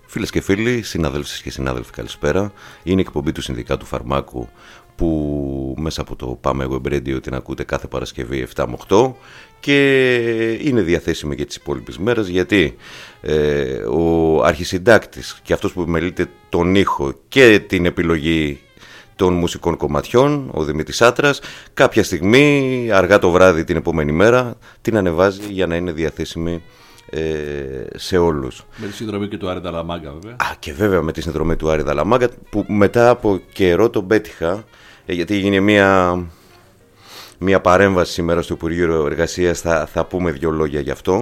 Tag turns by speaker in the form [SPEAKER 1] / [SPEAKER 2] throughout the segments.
[SPEAKER 1] Φίλες και φίλοι, συναδέλφες και συνάδελφοι, καλησπέρα. Είναι η εκπομπή του Συνδικάτου Φαρμάκου που μέσα από το Πάμε Web Radio την ακούτε κάθε Παρασκευή 7 με 8 και είναι διαθέσιμη για τις υπόλοιπες μέρες, γιατί ο αρχισυντάκτης και αυτός που μελείται τον ήχο και την επιλογή των μουσικών κομματιών, ο Δημήτρης Άτρας, κάποια στιγμή αργά το βράδυ την επόμενη μέρα την ανεβάζει για να είναι διαθέσιμη σε όλους.
[SPEAKER 2] Με τη συνδρομή και του Άρη Δαλαμάγκα, βέβαια.
[SPEAKER 1] Και βέβαια με τη συνδρομή του Άρη Δαλαμάγκα, που μετά από καιρό τον πέτυχα, γιατί έγινε μια παρέμβαση σήμερα στο Υπουργείο Εργασίας, θα πούμε δύο λόγια γι' αυτό.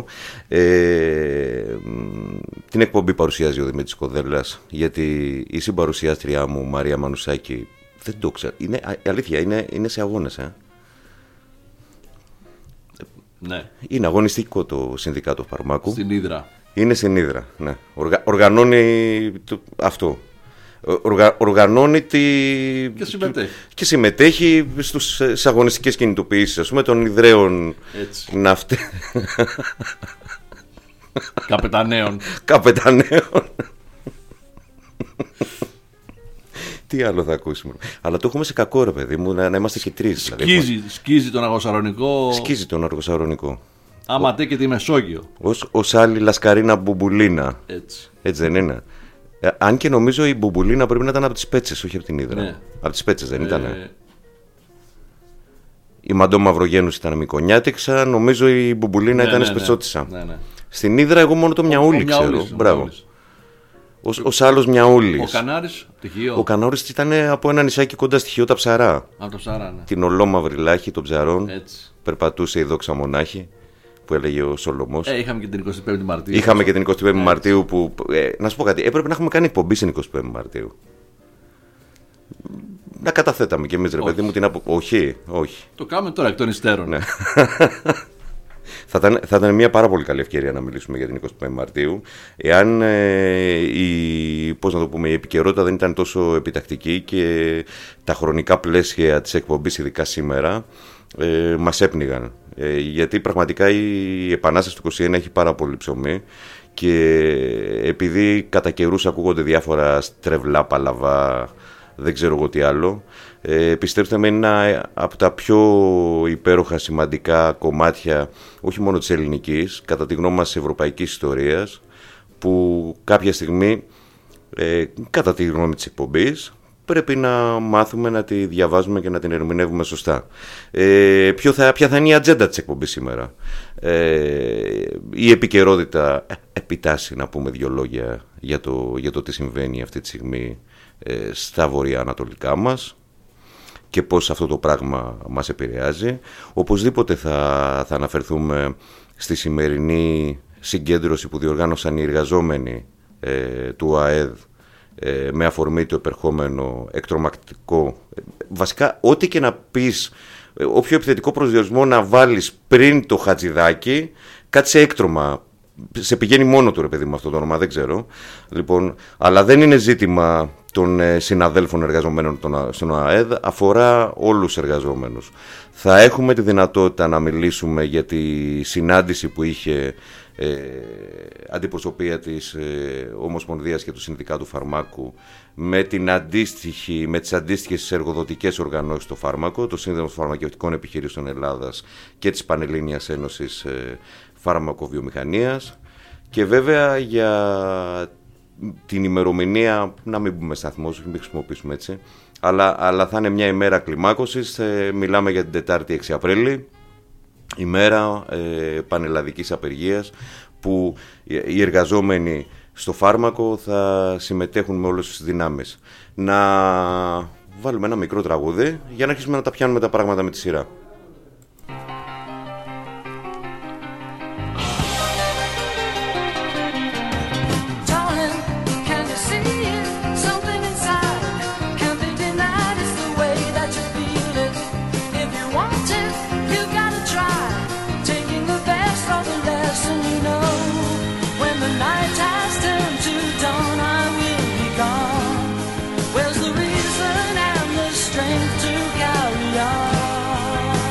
[SPEAKER 1] Την εκπομπή παρουσιάζει ο Δημήτρης Κοδέλλας, γιατί η συμπαρουσιάστριά μου, Μαρία Μανουσάκη, δεν το ξέρω, είναι αλήθεια, είναι σε αγώνες,
[SPEAKER 2] Ναι.
[SPEAKER 1] Είναι αγωνιστικό το Συνδικάτο Φαρμάκου.
[SPEAKER 2] Στην Ύδρα. Είναι
[SPEAKER 1] στην Ύδρα, ναι. Οργανώνει αυτό. Οργανώνει και συμμετέχει στις αγωνιστικές κινητοποιήσεις, ας πούμε, των Ιδραίων ναυτέ. Καπεταναίων. Τι άλλο θα ακούσουμε. Αλλά το έχουμε σε κακό, ρε παιδί μου, να είμαστε και τρεις.
[SPEAKER 2] Σκίζει τον Αργοσαρονικό.
[SPEAKER 1] Σκίζει τον Αργοσαρονικό.
[SPEAKER 2] Άμα και τη Μεσόγειο.
[SPEAKER 1] Ως άλλη Λασκαρίνα Μπουμπουλίνα. Έτσι δεν είναι. Αν και νομίζω η Μπουμπουλίνα πρέπει να ήταν από τις Πέτσες, όχι από την Ύδρα. Ναι. Από τις Πέτσες δεν ήταν. Η Μαντώ Μαυρογένους ήταν Μικονιάτιξα. Νομίζω η Μπουμπουλίνα ήταν Σπετσότισσα.
[SPEAKER 2] Ναι.
[SPEAKER 1] Στην Ύδρα εγώ μόνο το Μιαούλι ξέρω. Μπράβο. Ως άλλος Μιαούλης.
[SPEAKER 2] Ο Κανάρης, τυχείο.
[SPEAKER 1] Ο Κανάρης ήταν από ένα νησάκι κοντά στη Χιό, τα Ψαρά.
[SPEAKER 2] Από το Ψαρά, ναι.
[SPEAKER 1] Την ολόμαυρη λάχη των ψαρών.
[SPEAKER 2] Έτσι.
[SPEAKER 1] Περπατούσε η δόξα μονάχη, που έλεγε ο Σολομός.
[SPEAKER 2] Είχαμε και την 25η Μαρτίου.
[SPEAKER 1] Είχαμε και την 25η Μαρτίου που. Να σου πω κάτι, έπρεπε να έχουμε κάνει εκπομπή στην 25η Μαρτίου. Να καταθέταμε κι εμείς, ρε παιδί μου, την όχι.
[SPEAKER 2] Το κάνουμε τώρα εκ των υστέρων.
[SPEAKER 1] Ναι. Θα ήταν μια πάρα πολύ καλή ευκαιρία να μιλήσουμε για την 25η Μαρτίου, εάν η επικαιρότητα δεν ήταν τόσο επιτακτική και τα χρονικά πλαίσια της εκπομπής, ειδικά σήμερα, μας έπνιγαν. Γιατί πραγματικά η Επανάσταση του 21 έχει πάρα πολύ ψωμί και επειδή κατά καιρούς ακούγονται διάφορα στρεβλά, παλαβά, δεν ξέρω εγώ τι άλλο, πιστέψτε με, είναι ένα από τα πιο υπέροχα σημαντικά κομμάτια, όχι μόνο της ελληνικής, κατά τη γνώμη μας της ευρωπαϊκής ιστορίας, που κάποια στιγμή, κατά τη γνώμη της εκπομπής, πρέπει να μάθουμε να τη διαβάζουμε και να την ερμηνεύουμε σωστά. Ποια θα είναι η ατζέντα της εκπομπής σήμερα? Η επικαιρότητα επιτάσσει να πούμε δύο λόγια για το τι συμβαίνει αυτή τη στιγμή στα βορειοανατολικά μας και πώς αυτό το πράγμα μας επηρεάζει. Οπωσδήποτε θα αναφερθούμε στη σημερινή συγκέντρωση που διοργάνωσαν οι εργαζόμενοι του ΑΕΔ με αφορμή το επερχόμενο εκτρομακτικό. Βασικά, ό,τι και να πεις, όποιο επιθετικό προσδιορισμό να βάλεις πριν το Χατζηδάκι, κάτι σε έκτρωμα. Σε πηγαίνει μόνο του, ρε παιδί μου, αυτό το όνομα, δεν ξέρω. Λοιπόν, αλλά δεν είναι ζήτημα των συναδέλφων εργαζομένων στον ΑΕΔ, αφορά όλους τους εργαζόμενους. Θα έχουμε τη δυνατότητα να μιλήσουμε για τη συνάντηση που είχε αντιπροσωπεία της Ομοσπονδίας και του Συνδικάτου Φαρμάκου με τις αντίστοιχες εργοδοτικές οργανώσεις στο φάρμακο, το Σύνδεσμο Φαρμακευτικών Επιχειρήσεων Ελλάδας και της Πανελλήνιας Ένωσης Φαρμακοβιομηχανίας, και βέβαια για την ημερομηνία, να μην πούμε σταθμός, μην χρησιμοποιήσουμε έτσι, αλλά θα είναι μια ημέρα κλιμάκωσης. Μιλάμε για την Τετάρτη 6 Απρίλη, ημέρα πανελλαδικής απεργίας, που οι εργαζόμενοι στο φάρμακο θα συμμετέχουν με όλες τις δυνάμεις. Να βάλουμε ένα μικρό τραγούδι για να αρχίσουμε να τα πιάνουμε τα πράγματα με τη σειρά.
[SPEAKER 3] Where's the reason and the strength to carry on?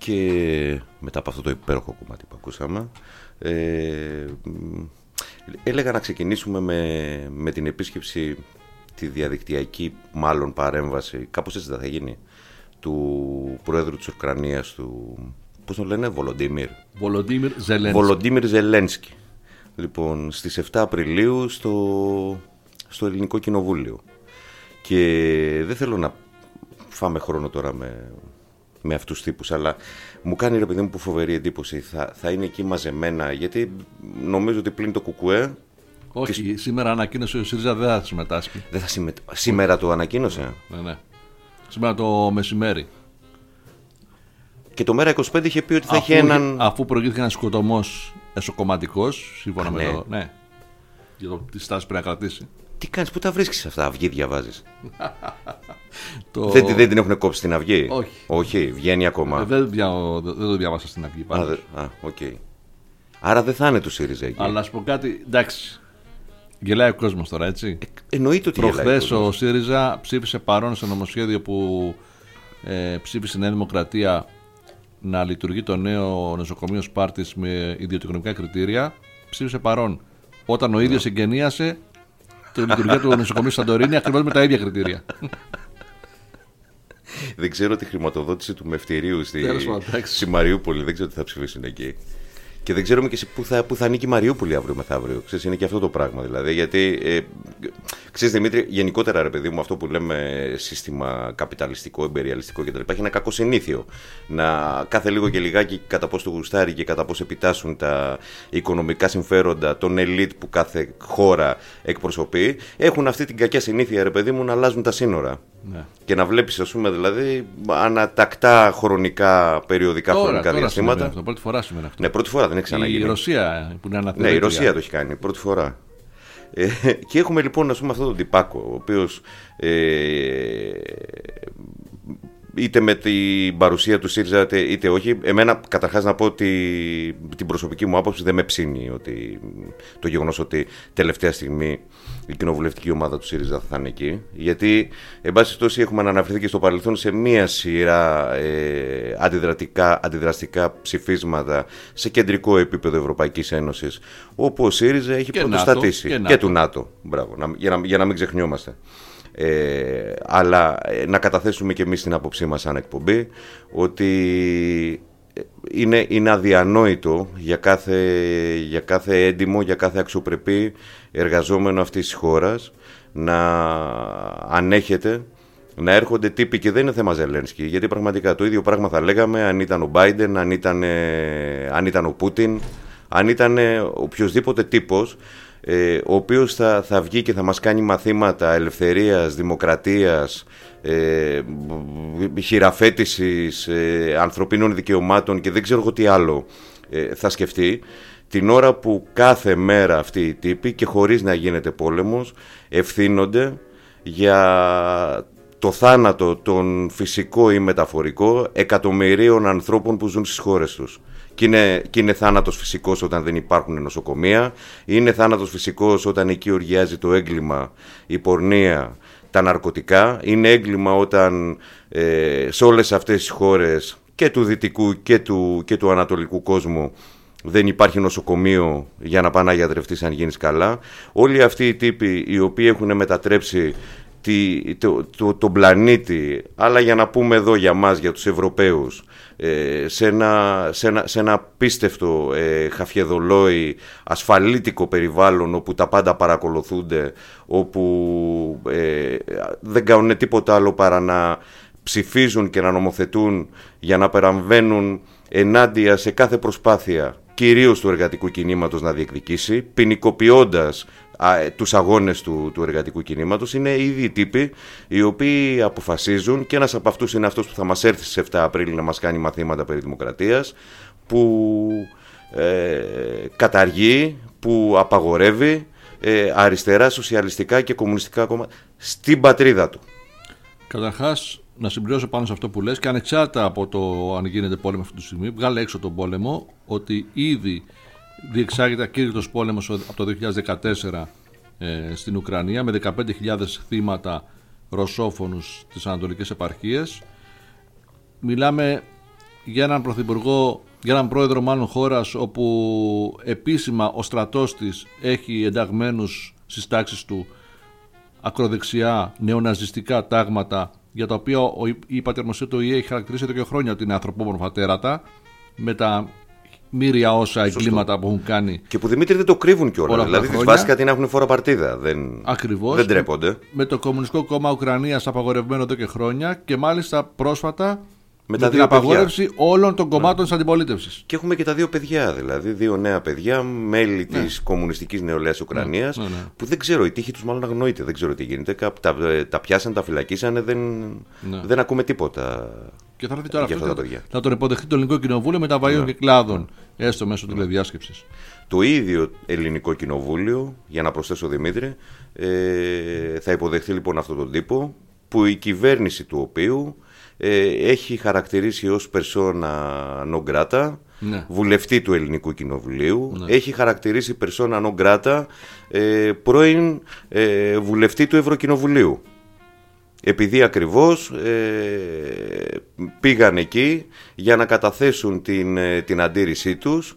[SPEAKER 1] και μετά από αυτό το υπέροχο κομμάτι που ακούσαμε, έλεγα να ξεκινήσουμε με την επίσκεψη, τη διαδικτυακή μάλλον παρέμβαση, κάπως έτσι δεν θα γίνει, του Πρόεδρου της Ουκρανίας, του, πώς τον λένε, Βολοντίμιρ Ζελένσκι. Λοιπόν, στις 7 Απριλίου στο Ελληνικό Κοινοβούλιο. Και δεν θέλω να φάμε χρόνο τώρα με αυτούς τους τύπους, αλλά μου κάνει, ρε παιδί μου, που φοβερή εντύπωση. Θα είναι εκεί μαζεμένα, γιατί νομίζω ότι πλην το ΚΚΕ...
[SPEAKER 2] Όχι, σήμερα ανακοίνωσε ο ΣΥΡΙΖΑ δεν θα συμμετάσχει.
[SPEAKER 1] Σήμερα το ανακοίνωσε.
[SPEAKER 2] Ναι. Σήμερα το μεσημέρι.
[SPEAKER 1] Και το ΜΕΡΑ25 είχε πει ότι θα έχει έναν...
[SPEAKER 2] Αφού προηγήθηκε ένας σκοτωμός εσωκομματικός, σύμφωνα με το... Ναι. Για το τι στάση πρέπει να κρατήσει.
[SPEAKER 1] Τι κάνεις, πού τα βρίσκεις αυτά, Αυγή διαβάζεις? Δεν την έχουν κόψει στην Αυγή? Όχι, βγαίνει ακόμα.
[SPEAKER 2] Δεν το διάβασα στην Αυγή.
[SPEAKER 1] Okay. Άρα δεν θα είναι του ΣΥΡΙΖΑ εκεί.
[SPEAKER 2] Αλλά να σου πω κάτι, εντάξει. Γελάει ο κόσμος τώρα, έτσι.
[SPEAKER 1] Εννοείται ότι γελάει.
[SPEAKER 2] Προχθές ο ΣΥΡΙΖΑ ψήφισε παρόν σε νομοσχέδιο που ψήφισε η Νέα Δημοκρατία να λειτουργεί το νέο νοσοκομείο Σπάρτης με ιδιωτικονομικά κριτήρια. Ψήφισε παρόν. Όταν ο ίδιος εγκαινίασε τη λειτουργία του νοσοκομείου Σαντορίνη ακριβώς με τα ίδια κριτήρια.
[SPEAKER 1] Δεν ξέρω τη χρηματοδότηση του Μευτηρίου στη Μαριούπολη. Δεν ξέρω τι θα ψηφίσουν εκεί. Και δεν ξέρουμε και πού θα ανήκει η Μαριούπολη αύριο μεθαύριο. Ξέρεις, είναι και αυτό το πράγμα δηλαδή. Γιατί, ξέρεις Δημήτρη, γενικότερα ρε παιδί μου, αυτό που λέμε σύστημα καπιταλιστικό, εμπεριαλιστικό κτλ. Έχει ένα κακό συνήθειο. Να κάθε λίγο και λιγάκι κατά πώς το γουστάρει και κατά πώς επιτάσσουν τα οικονομικά συμφέροντα των ελίτ που κάθε χώρα εκπροσωπεί. Έχουν αυτή την κακιά συνήθεια, ρε παιδί μου, να αλλάζουν τα σύνορα. Ναι. Και να βλέπεις, ας πούμε, δηλαδή, ανατακτά χρονικά, περιοδικά χρονικά διαστήματα.
[SPEAKER 2] Αυτό, πρώτη φορά σήμερα αυτό.
[SPEAKER 1] Ναι, πρώτη φορά, δεν έχει ξαναγίνει.
[SPEAKER 2] Η Ρωσία που είναι αναθεωρητή.
[SPEAKER 1] Ναι, η Ρωσία το έχει κάνει πρώτη φορά. Και έχουμε λοιπόν, ας πούμε, αυτόν τον τυπάκο, ο οποίος είτε με την παρουσία του ΣΥΡΙΖΑ είτε όχι. Εμένα, καταρχάς, να πω ότι την προσωπική μου άποψη δεν με ψήνει το γεγονός ότι τελευταία στιγμή η κοινοβουλευτική ομάδα του ΣΥΡΙΖΑ θα είναι εκεί. Γιατί, εν πάση περιπτώσει, έχουμε αναφερθεί και στο παρελθόν σε μία σειρά αντιδραστικά ψηφίσματα σε κεντρικό επίπεδο Ευρωπαϊκής Ένωσης, όπου ο ΣΥΡΙΖΑ έχει πρωτοστατήσει. Και του ΝΑΤΟ. Μπράβο, για να μην ξεχνιόμαστε. Αλλά να καταθέσουμε και εμείς την άποψή μας σαν εκπομπή ότι είναι αδιανόητο για κάθε έντιμο, για κάθε αξιοπρεπή εργαζόμενο αυτής της χώρας να ανέχεται να έρχονται τύποι, και δεν είναι θέμα Ζελένσκι, γιατί πραγματικά το ίδιο πράγμα θα λέγαμε αν ήταν ο Μπάιντεν, αν ήταν ο Πούτιν, αν ήταν οποιοσδήποτε τύπος, ο οποίος θα βγει και θα μας κάνει μαθήματα ελευθερίας, δημοκρατίας, χειραφέτησης, ανθρωπίνων δικαιωμάτων και δεν ξέρω εγώ τι άλλο θα σκεφτεί, την ώρα που κάθε μέρα αυτοί οι τύποι, και χωρίς να γίνεται πόλεμος, ευθύνονται για το θάνατο, τον φυσικό ή μεταφορικό, εκατομμυρίων ανθρώπων που ζουν στις χώρες τους. Και είναι θάνατος φυσικός όταν δεν υπάρχουν νοσοκομεία, είναι θάνατος φυσικός όταν εκεί οργιάζει το έγκλημα, η πορνεία, τα ναρκωτικά, είναι έγκλημα όταν σε όλες αυτές τις χώρες και του δυτικού και του ανατολικού κόσμου δεν υπάρχει νοσοκομείο για να πάει να γιατρευτείς αν γίνεις καλά. Όλοι αυτοί οι τύποι οι οποίοι έχουν μετατρέψει τον πλανήτη, αλλά για να πούμε εδώ για μας, για τους Ευρωπαίους, σε ένα απίστευτο χαφιεδολόι ασφαλίτικο περιβάλλον όπου τα πάντα παρακολουθούνται, όπου δεν κάνουν τίποτα άλλο παρά να ψηφίζουν και να νομοθετούν για να παραμβαίνουν ενάντια σε κάθε προσπάθεια, κυρίως του εργατικού κινήματος, να διεκδικήσει, ποινικοποιώντας τους αγώνες του εργατικού κινήματος. Είναι ήδη οι τύποι οι οποίοι αποφασίζουν, και ένας από αυτούς είναι αυτός που θα μας έρθει στις 7 Απρίλη να μας κάνει μαθήματα περί δημοκρατίας, που καταργεί, που απαγορεύει αριστερά, σοσιαλιστικά και κομμουνιστικά κόμματα στην πατρίδα του.
[SPEAKER 2] Καταρχάς, να συμπληρώσω πάνω σε αυτό που λες, και ανεξάρτητα από το αν γίνεται πόλεμο αυτή τη στιγμή, βγάλε έξω τον πόλεμο, ότι ήδη διεξάγεται ακήρυκτος πόλεμος από το 2014 στην Ουκρανία με 15.000 θύματα ρωσόφωνους στις ανατολικές επαρχίες. Μιλάμε για έναν πρωθυπουργό, για έναν πρόεδρο μάλλον χώρας όπου επίσημα ο στρατός της έχει ενταγμένους στις τάξεις του ακροδεξιά νεοναζιστικά τάγματα, για τα οποία η πατερμοσία του ΟΗΕ έχει χαρακτηρίσει εδώ και χρόνια ότι είναι ανθρωπόμορφα τέρατα, με τα μοίρια όσα εγκλήματα που έχουν κάνει.
[SPEAKER 1] Και που Δημήτρη δεν το κρύβουν κιόλας. Δηλαδή τη βάσικα την έχουν φορά παρτίδα.
[SPEAKER 2] Ακριβώς.
[SPEAKER 1] Δεν τρέπονται.
[SPEAKER 2] Με το Κομμουνιστικό Κόμμα Ουκρανίας απαγορευμένο εδώ και χρόνια, και μάλιστα πρόσφατα
[SPEAKER 1] με
[SPEAKER 2] την απαγόρευση όλων των κομμάτων της αντιπολίτευσης.
[SPEAKER 1] Και έχουμε και τα δύο παιδιά, δηλαδή δύο νέα παιδιά, μέλη της κομμουνιστικής νεολαίας Ουκρανίας, που δεν ξέρω, η τύχη τους μάλλον αγνοείται, δεν ξέρω τι γίνεται. Τα πιάσαν, τα φυλακίσανε, δεν ακούμε τίποτα.
[SPEAKER 2] Και θα έρθει τώρα αυτό, θα τον υποδεχτεί το Ελληνικό Κοινοβούλιο με τα βαΐων και κλάδων, έστω μέσω τηλεδιάσκεψης.
[SPEAKER 1] Το ίδιο Ελληνικό Κοινοβούλιο, για να προσθέσω Δημήτρη, θα υποδεχτεί λοιπόν αυτόν τον τύπο, που η κυβέρνηση του οποίου έχει χαρακτηρίσει ως persona non grata, βουλευτή του Ελληνικού Κοινοβουλίου, έχει χαρακτηρίσει persona non grata πρώην βουλευτή του Ευρωκοινοβουλίου. Επειδή ακριβώς πήγαν εκεί για να καταθέσουν την αντίρρησή τους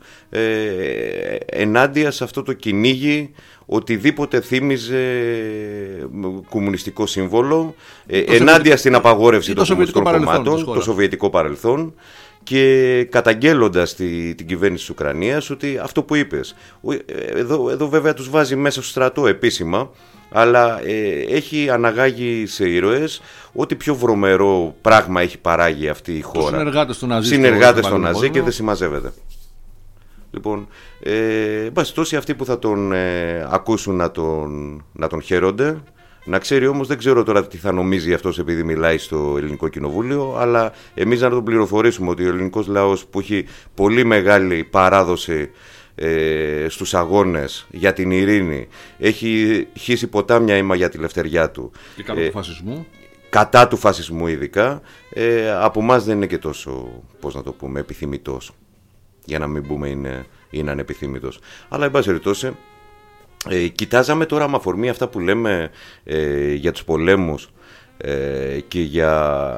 [SPEAKER 1] ενάντια σε αυτό το κυνήγι, οτιδήποτε θύμιζε κομμουνιστικό σύμβολο, ενάντια στην απαγόρευση των κομμουνιστικών κομμάτων, το σοβιετικό παρελθόν, και καταγγέλλοντας την κυβέρνηση της Ουκρανίας ότι αυτό που είπες, εδώ βέβαια τους βάζει μέσα στο στρατό επίσημα, αλλά έχει αναγάγει σε ήρωες ό,τι πιο βρωμερό πράγμα έχει παράγει αυτή η χώρα. Συνεργάτες του Ναζί και δεν συμμαζεύεται. Λοιπόν, τόσοι αυτοί που θα τον ακούσουν να τον χαίρονται. Να ξέρει όμως, δεν ξέρω τώρα τι θα νομίζει αυτός επειδή μιλάει στο Ελληνικό Κοινοβούλιο, αλλά εμείς να τον πληροφορήσουμε ότι ο ελληνικός λαός, που έχει πολύ μεγάλη παράδοση στους αγώνες για την ειρήνη, έχει χύσει ποτάμια για τη λευτεριά του
[SPEAKER 2] και κατά του φασισμού,
[SPEAKER 1] κατά του φασισμού ειδικά, από εμάς δεν είναι και τόσο, πώς να το πούμε, επιθυμητός, για να μην πούμε είναι ανεπιθύμητος. Αλλά εν πάση περιπτώσει, κοιτάζαμε τώρα με αφορμή αυτά που λέμε για τους πολέμους και για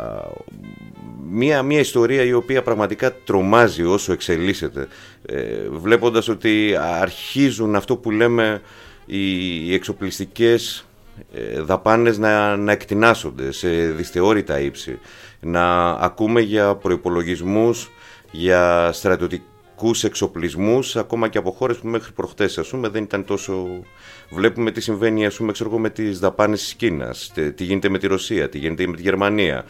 [SPEAKER 1] μια ιστορία η οποία πραγματικά τρομάζει όσο εξελίσσεται, βλέποντας ότι αρχίζουν αυτό που λέμε οι εξοπλιστικές δαπάνες να εκτινάσονται σε δυσθεώρητα ύψη, να ακούμε για προϋπολογισμούς για στρατιωτικούς εξοπλισμούς ακόμα και από χώρες που μέχρι προχτές δεν ήταν τόσο. Βλέπουμε τι συμβαίνει με τις δαπάνες της Κίνας, τι γίνεται με τη Ρωσία, τι γίνεται με τη Γερμανία,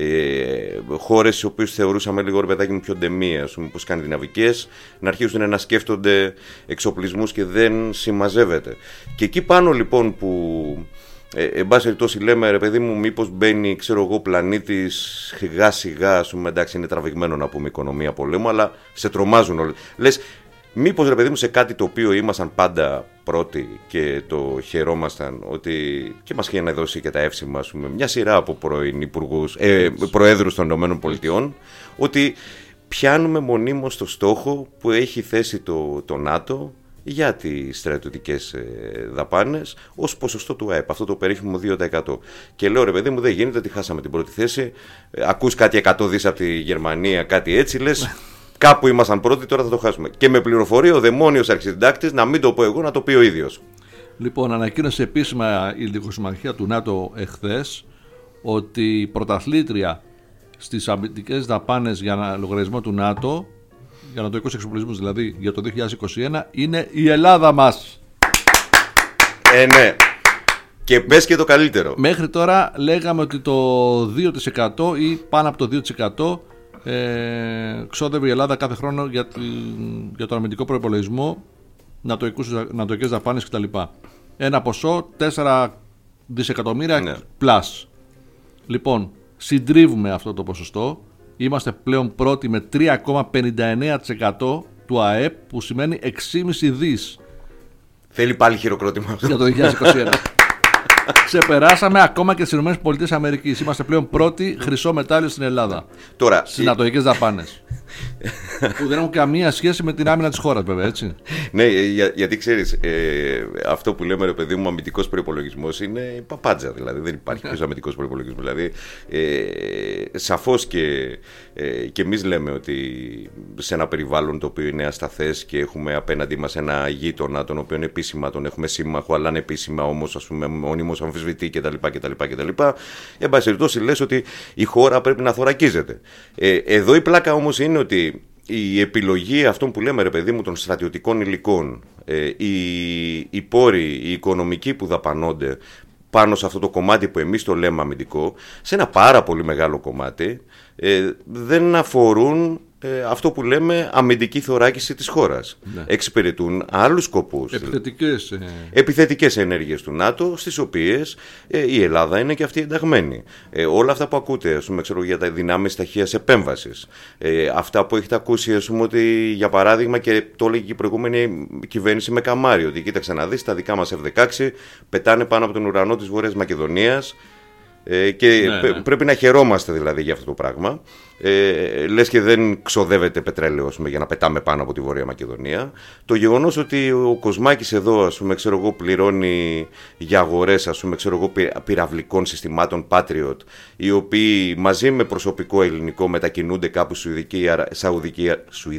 [SPEAKER 1] χώρες τις οποίες θεωρούσαμε λίγο ρε παιδάκι μου πιο ντεμία, όπως σκανδιναβικές, να αρχίσουν να σκέφτονται εξοπλισμούς και δεν συμμαζεύεται. Και εκεί πάνω λοιπόν που εν πάση περιπτώσει λέμε ρε παιδί μου, μήπως μπαίνει πλανήτης σιγά σιγά, εντάξει είναι τραβηγμένο να πούμε οικονομία πολέμου, αλλά σε τρομάζουν όλοι. Λες, μήπως ρε παιδί μου σε κάτι το οποίο ήμασταν πάντα πρώτοι και το χαιρόμασταν ότι και μας είχε δώσει και τα εύσημα μια σειρά από πρώην προέδρους των ΗΠΑ, ότι πιάνουμε μονίμως το στόχο που έχει θέσει το ΝΑΤΟ για τις στρατιωτικές δαπάνες ως ποσοστό του ΑΕΠ, αυτό το περίφημο 2%. Και λέω ρε παιδί μου, δεν γίνεται ότι χάσαμε την πρώτη θέση, ακούς κάτι 100 δις από τη Γερμανία, κάτι έτσι, λες κάπου ήμασταν πρώτοι, τώρα θα το χάσουμε. Και με πληροφορεί ο δαιμόνιος αρχισυντάκτης, να μην το πω εγώ, να το πει ο ίδιος. Λοιπόν,
[SPEAKER 2] ανακοίνωσε επίσημα η Λιγοσυμμαχία του ΝΑΤΟ εχθές ότι η πρωταθλήτρια στις αμυντικές δαπάνες για λογαριασμό του ΝΑΤΟ, για νατοικούς εξοπλισμούς δηλαδή, για το 2021 είναι η Ελλάδα μας.
[SPEAKER 1] Ναι. Και πες και το καλύτερο.
[SPEAKER 2] Μέχρι τώρα λέγαμε ότι το 2% ή πάνω από το 2% ξόδευε η Ελλάδα κάθε χρόνο για τον αμυντικό προϋπολογισμό, νατοικές δαπάνες κτλ. Ένα ποσό 4 δισεκατομμύρια πλάς. Λοιπόν, συντρίβουμε αυτό το ποσοστό. Είμαστε πλέον πρώτοι με 3,59% του ΑΕΠ, που σημαίνει 6,5 δις.
[SPEAKER 1] Θέλει πάλι χειροκρότημα αυτό.
[SPEAKER 2] Για το 2021. Ξεπεράσαμε ακόμα και τις ΗΠΑ. Είμαστε πλέον πρώτοι, χρυσό μετάλλιο στην Ελλάδα. Τώρα, στις νατοικές δαπάνες. Που δεν έχουν καμία σχέση με την άμυνα της χώρας, βέβαια, έτσι.
[SPEAKER 1] Ναι, γιατί ξέρεις, αυτό που λέμε, ρε παιδί μου, αμυντικός προϋπολογισμός είναι παπάντζα. Δηλαδή δεν υπάρχει ποιος αμυντικός προϋπολογισμός. Δηλαδή, σαφώς και εμείς λέμε ότι σε ένα περιβάλλον το οποίο είναι ασταθές και έχουμε απέναντί μας ένα γείτονα, τον οποίο επίσημα τον έχουμε σύμμαχο, αλλά ανεπίσημα όμως, ας πούμε, μόνιμος αμφισβητεί κτλ. Εν πάση περιπτώσει, λες ότι η χώρα πρέπει να θωρακίζεται. Εδώ η πλάκα όμως είναι ότι η επιλογή αυτών που λέμε, ρε παιδί μου, των στρατιωτικών υλικών, οι πόροι, οι οικονομικοί που δαπανώνται πάνω σε αυτό το κομμάτι που εμείς το λέμε αμυντικό, σε ένα πάρα πολύ μεγάλο κομμάτι, δεν αφορούν αυτό που λέμε αμυντική θωράκιση της χώρας. Ναι. Εξυπηρετούν άλλους σκοπούς. Επιθετικές ενέργειες του ΝΑΤΟ, στις οποίες η Ελλάδα είναι και αυτή ενταγμένη. Όλα αυτά που ακούτε, ας πούμε, ξέρω, για τα δυνάμεις ταχείας επέμβασης, αυτά που έχετε ακούσει, ας πούμε, ότι για παράδειγμα, και το έλεγε και η προηγούμενη κυβέρνηση με Καμάρι, ότι κοίταξε να δεις, τα δικά μας F-16 πετάνε πάνω από τον ουρανό της Βόρειας Μακεδονίας. Και πρέπει να χαιρόμαστε δηλαδή για αυτό το πράγμα. Λες και δεν ξοδεύεται πετρέλαιο, ας πούμε, για να πετάμε πάνω από τη Βόρεια Μακεδονία. Το γεγονός ότι ο Κοσμάκης εδώ, ας πούμε, ξέρω εγώ, πληρώνει για αγορές, ας πούμε, ξέρω εγώ, πυραυλικών συστημάτων Patriot, οι οποίοι μαζί με προσωπικό ελληνικό μετακινούνται κάπου Σαουδική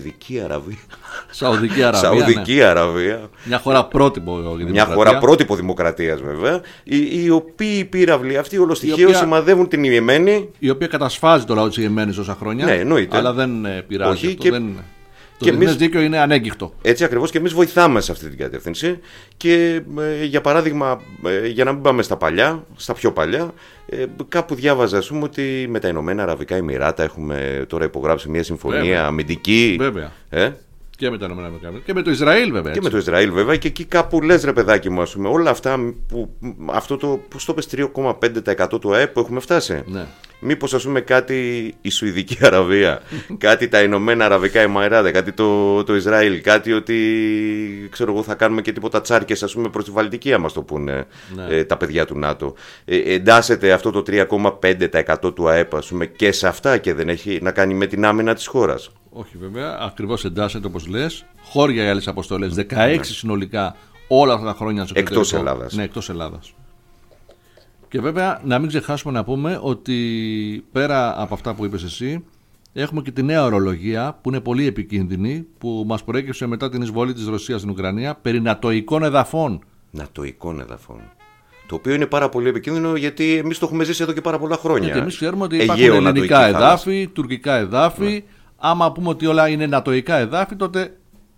[SPEAKER 1] Αραβία.
[SPEAKER 2] Μια χώρα
[SPEAKER 1] πρότυπο δημοκρατίας, βέβαια. Οι οποίοι πύραυλοι αυτοί ολοστοιχείως σημαδεύουν την Ιεμένη.
[SPEAKER 2] Η οποία κατασφάζει το λαό της Ιεμένης όσα χρόνια.
[SPEAKER 1] Ναι, εννοείται.
[SPEAKER 2] Αλλά δεν πειράζει. Το διεθνές δίκαιο είναι ανέγκυχτο.
[SPEAKER 1] Έτσι ακριβώς, και εμείς βοηθάμε σε αυτή την κατεύθυνση. Και για παράδειγμα, για να μην πάμε στα πιο παλιά, κάπου διάβαζα, ας πούμε, ότι με τα Ηνωμένα Αραβικά Εμιράτα έχουμε τώρα υπογράψει μια συμφωνία αμυντική.
[SPEAKER 2] Βέβαια. Και με τα Ηνωμένα Αραβικά Εμιράτα. Και με το Ισραήλ, βέβαια.
[SPEAKER 1] Και με το Ισραήλ, βέβαια. Και εκεί κάπου λες, ρε παιδάκι μου, ας πούμε, όλα αυτά αυτό το, πώς το πες, 3,5% του ΑΕΠ που έχουμε φτάσει.
[SPEAKER 2] Ναι.
[SPEAKER 1] Μήπως, ας πούμε, κάτι η Σουηδική Αραβία, κάτι τα Ηνωμένα Αραβικά Εμιράτα, κάτι το Ισραήλ, κάτι ότι, ξέρω εγώ, θα κάνουμε και τίποτα τσάρκες, ας πούμε, προς τη Βαλτική, άμα το πούνε τα παιδιά του ΝΑΤΟ. Εντάσσεται αυτό το 3,5% του ΑΕΠ, ας πούμε, και σε αυτά, και δεν έχει να κάνει με την άμυνα της χώρας.
[SPEAKER 2] Όχι, βέβαια, ακριβώς εντάσσεται, όπως λες. Χώρια για άλλες αποστολές, 16 συνολικά όλα αυτά τα χρόνια στο
[SPEAKER 1] εκτός Ελλάδας.
[SPEAKER 2] Ναι, εκτός Ελλάδας. Και βέβαια, να μην ξεχάσουμε να πούμε ότι πέρα από αυτά που είπες εσύ, έχουμε και τη νέα ορολογία που είναι πολύ επικίνδυνη, που μας προέκυψε μετά την εισβολή της Ρωσίας στην Ουκρανία, περί νατοικών εδαφών.
[SPEAKER 1] Νατοικών εδαφών. Το οποίο είναι πάρα πολύ επικίνδυνο, γιατί εμείς το έχουμε ζήσει εδώ και πάρα πολλά χρόνια.
[SPEAKER 2] Γιατί εμείς ξέρουμε ότι υπάρχουν ελληνικά εδάφη, τουρκικά εδάφη. Ναι. Άμα πούμε ότι όλα είναι νατοικά εδάφη, τότε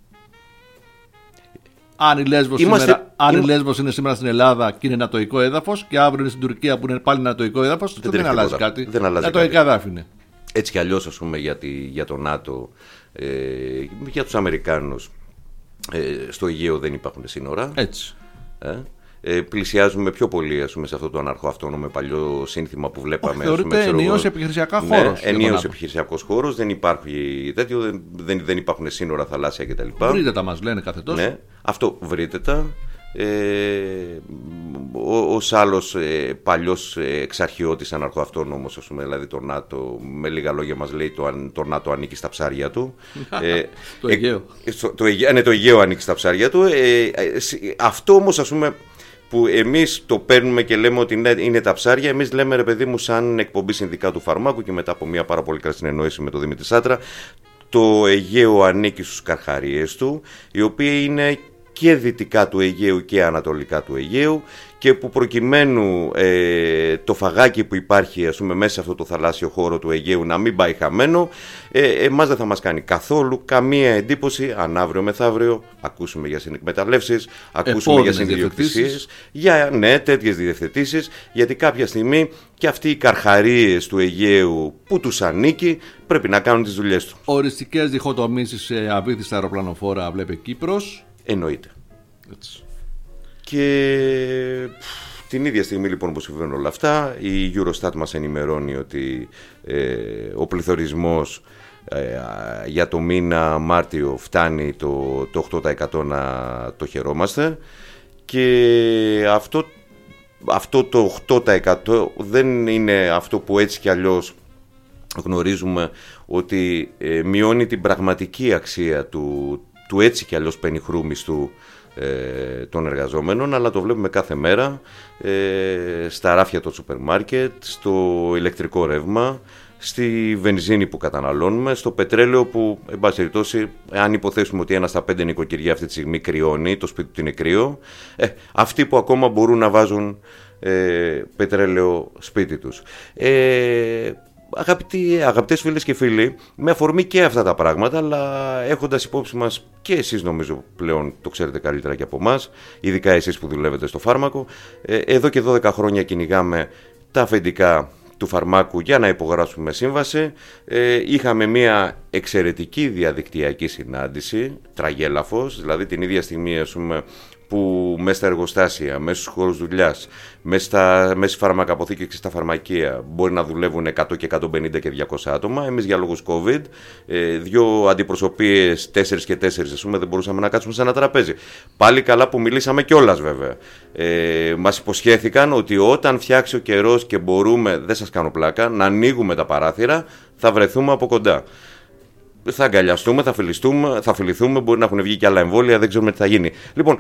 [SPEAKER 2] αν η Λέσβος είναι σήμερα στην Ελλάδα και είναι νατοικό έδαφος, και αύριο είναι στην Τουρκία που είναι πάλι νατοικό έδαφος, τότε δεν αλλάζει κάτι. Νατοικά εδάφη είναι.
[SPEAKER 1] Έτσι κι αλλιώς, ας πούμε, για το ΝΑΤΟ, για τους Αμερικάνους, στο Αιγαίο δεν υπάρχουν σύνορα.
[SPEAKER 2] Έτσι.
[SPEAKER 1] Πλησιάζουμε πιο πολύ, ας πούμε, σε αυτό το αναρχοαυτόνομο παλιό σύνθημα που βλέπαμε.
[SPEAKER 2] Θεωρείται ενίος επιχειρησιακά χώρος.
[SPEAKER 1] Ναι, ενίος επιχειρησιακός χώρος, δεν υπάρχει τέτοιο, δεν υπάρχουν σύνορα θαλάσσια κτλ.
[SPEAKER 2] Βρείτε μας λένε κάθε τόσο.
[SPEAKER 1] Ναι, αυτό βρείτε τα. Ως άλλος παλιός εξαρχιώτης αναρχοαυτόνομος, ας πούμε, δηλαδή το ΝΑΤΟ, με λίγα λόγια μας λέει το ΝΑΤΟ ανήκει στα ψάρια του.
[SPEAKER 2] Το Αιγαίο.
[SPEAKER 1] Ναι, το Αιγαίο ανήκει στα ψάρια του. Αυτό όμως, ας πούμε, που εμείς το παίρνουμε και λέμε ότι είναι τα ψάρια, εμείς λέμε, ρε παιδί μου, σαν εκπομπή Συνδικάτου Φαρμάκου, και μετά από μια πάρα πολύ καλή συνεννόηση με τον Δημήτρη Σάτρα, το Αιγαίο ανήκει στους καρχαρίες του, οι οποίοι είναι και δυτικά του Αιγαίου και ανατολικά του Αιγαίου, και που προκειμένου το φαγάκι που υπάρχει, ας πούμε, μέσα σε αυτό το θαλάσσιο χώρο του Αιγαίου να μην πάει χαμένο, εμάς δεν θα μας κάνει καθόλου καμία εντύπωση αν αύριο μεθαύριο ακούσουμε για συνεκμεταλλεύσεις, ακούσουμε για συνδιοκτησίες, για τέτοιες διευθετήσεις, γιατί κάποια στιγμή και αυτοί οι καρχαρίες του Αιγαίου που τους ανήκει πρέπει να κάνουν τις δουλειές τους.
[SPEAKER 2] Οριστικές διχοτομήσεις σε αβύθιστα αεροπλανοφόρα βλέπει Κύπρος.
[SPEAKER 1] Εννοείται. Έτσι. Και την ίδια στιγμή, λοιπόν, που συμβαίνουν όλα αυτά, η Eurostat μας ενημερώνει ότι ο πληθωρισμός για το μήνα Μάρτιο φτάνει το 8% να το χαιρόμαστε, και αυτό το 8% δεν είναι αυτό που έτσι κι αλλιώς γνωρίζουμε ότι μειώνει την πραγματική αξία του έτσι κι αλλιώς πενιχρού μισθού των εργαζόμενων, αλλά το βλέπουμε κάθε μέρα στα ράφια των σούπερ μάρκετ, στο ηλεκτρικό ρεύμα, στη βενζίνη που καταναλώνουμε, στο πετρέλαιο που, εν πάση περιπτώσει, αν υποθέσουμε ότι 1 στα 5 νοικοκυριά αυτή τη στιγμή κρυώνει, το σπίτι του είναι κρύο, αυτοί που ακόμα μπορούν να βάζουν πετρέλαιο σπίτι τους. Αγαπητές φίλες και φίλοι, με αφορμή και αυτά τα πράγματα, αλλά έχοντας υπόψη μας, και εσείς νομίζω πλέον το ξέρετε καλύτερα και από εμάς, ειδικά εσείς που δουλεύετε στο φάρμακο, εδώ και 12 χρόνια κυνηγάμε τα αφεντικά του φαρμάκου για να υπογράψουμε σύμβαση. Είχαμε μια εξαιρετική διαδικτυακή συνάντηση, τραγέλαφος, δηλαδή την ίδια στιγμή, ας πούμε, που μέσα στα εργοστάσια, μέσα στους χώρους δουλειάς, μέσα στις φαρμακαποθήκες και στα φαρμακεία μπορεί να δουλεύουν 100 και 150 και 200 άτομα. Εμείς για λόγους COVID, 2 αντιπροσωπείες, 4 και 4, ας πούμε, δεν μπορούσαμε να κάτσουμε σε ένα τραπέζι. Πάλι καλά που μιλήσαμε κιόλας βέβαια. Μας υποσχέθηκαν ότι όταν φτιάξει ο καιρός και μπορούμε, δεν σας κάνω πλάκα, να ανοίγουμε τα παράθυρα, θα βρεθούμε από κοντά. Θα αγκαλιαστούμε, θα φιληθούμε, μπορεί να έχουν βγει και άλλα εμβόλια, δεν ξέρουμε τι θα γίνει. Λοιπόν,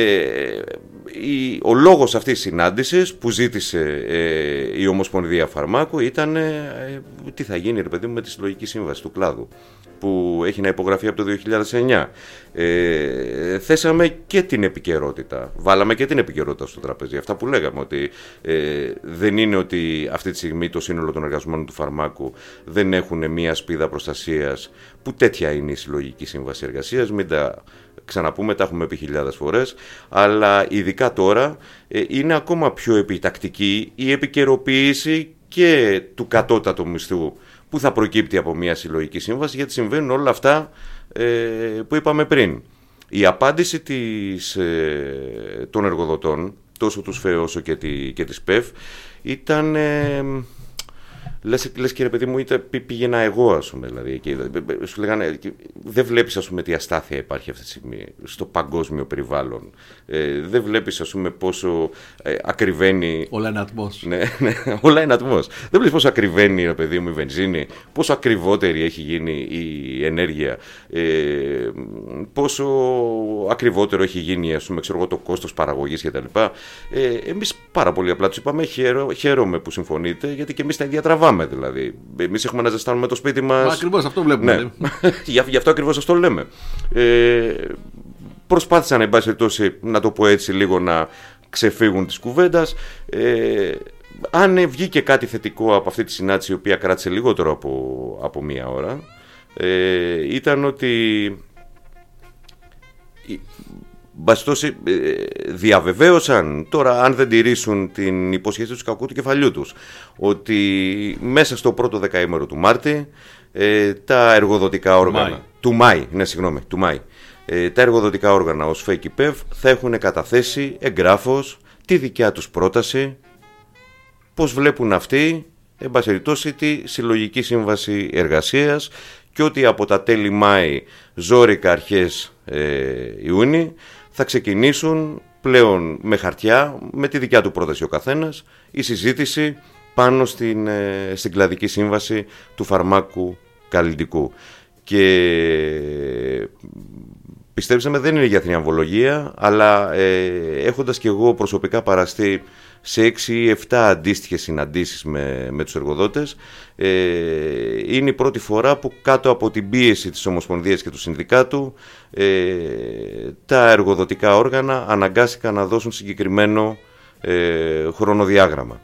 [SPEAKER 1] ο λόγος αυτής της συνάντησης που ζήτησε η Ομοσπονδία Φαρμάκου ήταν τι θα γίνει, ρε παιδί μου, με τη συλλογική σύμβαση του κλάδου, που έχει να υπογραφεί από το 2009. Θέσαμε και την επικαιρότητα, βάλαμε και την επικαιρότητα στο τραπέζι. Αυτά που λέγαμε, ότι δεν είναι ότι αυτή τη στιγμή το σύνολο των εργαζομένων του φαρμάκου δεν έχουν μία σπίδα προστασίας, που τέτοια είναι η συλλογική σύμβαση εργασίας. Μην τα ξαναπούμε, τα έχουμε πει χιλιάδες φορές, αλλά ειδικά τώρα είναι ακόμα πιο επιτακτική η επικαιροποίηση και του κατώτατου μισθού που θα προκύπτει από μια συλλογική σύμβαση, γιατί συμβαίνουν όλα αυτά που είπαμε πριν. Η απάντηση των εργοδοτών, τόσο του ΣΦΕ όσο και της ΠΕΦ, ήταν... Λες και ρε παιδί μου, πήγαινα εγώ, ας πούμε, δηλαδή, και σου λέγανε, δεν βλέπεις, ας πούμε, τι αστάθεια υπάρχει αυτή τη στιγμή στο παγκόσμιο περιβάλλον. Δεν βλέπεις, ας πούμε, πόσο ακριβένει...
[SPEAKER 2] Όλα είναι ατμός.
[SPEAKER 1] Ναι, όλα είναι ατμός. Δεν βλέπεις πόσο ακριβένει, ρε παιδί μου, η βενζίνη, πόσο ακριβότερη έχει γίνει η ενέργεια, πόσο ακριβότερο έχει γίνει, ας πούμε, ξέρω εγώ, το κόστος παραγωγής κτλ. Εμείς πάρα πολύ απλά τους είπαμε, χαίρομαι που συμφωνείτε, γιατί και εμείς τα ίδια τραβάμε. Δηλαδή, εμείς έχουμε να ζεστάνουμε το σπίτι μας.
[SPEAKER 2] Ακριβώς αυτό βλέπουμε.
[SPEAKER 1] Ναι. Γι' αυτό ακριβώς αυτό λέμε. Προσπάθησαν, εν πάση περιπτώσει, να το πω έτσι, λίγο να ξεφύγουν της κουβέντας. Αν βγήκε κάτι θετικό από αυτή τη συνάντηση, η οποία κράτησε λιγότερο από μία ώρα, ήταν ότι μπαστώσει, διαβεβαίωσαν, τώρα αν δεν τηρήσουν την υπόσχεση του κακού του κεφαλιού τους, ότι μέσα στο πρώτο δεκαήμερο του Μάρτη τα εργοδοτικά όργανα του Μάη, τα εργοδοτικά όργανα ως ΦΕ και ΠΕΒ θα έχουν καταθέσει εγγράφως τη δικιά τους πρόταση, πώς βλέπουν αυτοί, εν πάση περιπτώσει, τη συλλογική σύμβαση εργασίας, και ότι από τα τέλη Μάη, ζόρικα αρχές Ιούνιου, θα ξεκινήσουν πλέον με χαρτιά, με τη δικιά του πρόταση ο καθένας, η συζήτηση πάνω στην κλαδική σύμβαση του φαρμάκου καλλυντικού. Και πιστέψτε με, δεν είναι για θριαμβολογία, αλλά έχοντας και εγώ προσωπικά παραστεί σε 6 ή 7 αντίστοιχες συναντήσεις με τους εργοδότες, είναι η πρώτη φορά που κάτω από την πίεση της Ομοσπονδίας και του Συνδικάτου τα εργοδοτικά όργανα αναγκάστηκαν να δώσουν συγκεκριμένο χρονοδιάγραμμα.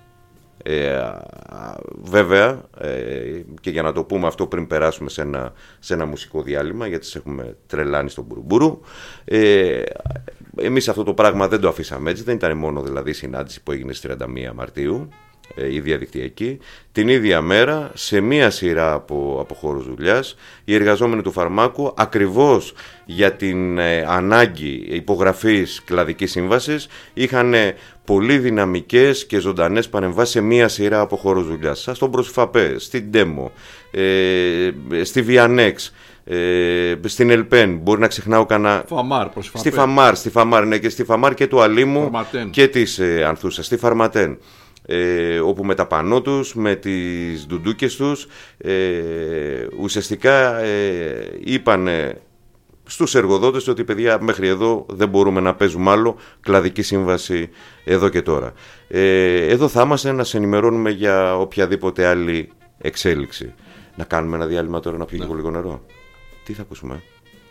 [SPEAKER 1] Βέβαια, και για να το πούμε αυτό πριν περάσουμε σε ένα μουσικό διάλειμμα, γιατί σας έχουμε τρελάνει στον μπουρουμπουρου, εμείς αυτό το πράγμα δεν το αφήσαμε έτσι, δεν ήταν μόνο δηλαδή η συνάντηση που έγινε στις 31 Μαρτίου, η διαδικτυακή. Την ίδια μέρα, σε μία σειρά από χώρους δουλειάς, οι εργαζόμενοι του φαρμάκου, ακριβώς για την ανάγκη υπογραφής κλαδικής σύμβασης, είχαν πολύ δυναμικές και ζωντανές παρεμβάσεις σε μία σειρά από χώρους δουλειάς. Στον Προσφαπέ, στην Demo, στη Βιανέξ, στην Ελπέν, μπορεί να ξεχνάω κανένα. Στη Φαμάρ, ναι, και στη Φαμάρ και του Αλήμου Φαρματέν. Και της Ανθούσας, στη Φαρματέν. Όπου με τα πανό τους, με τις ντουντούκες τους, ουσιαστικά είπανε στους εργοδότες ότι παιδιά μέχρι εδώ δεν μπορούμε να παίζουμε άλλο, κλαδική σύμβαση εδώ και τώρα. Εδώ θα είμαστε να σε ενημερώνουμε για οποιαδήποτε άλλη εξέλιξη. Να κάνουμε ένα διάλειμμα τώρα να πιει λίγο νερό. Τι θα ακούσουμε?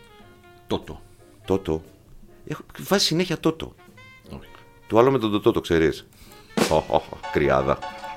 [SPEAKER 1] Τότο. Βάζει συνέχεια τότο. Το άλλο με τον τότο το ξέρεις? Κρυάδα.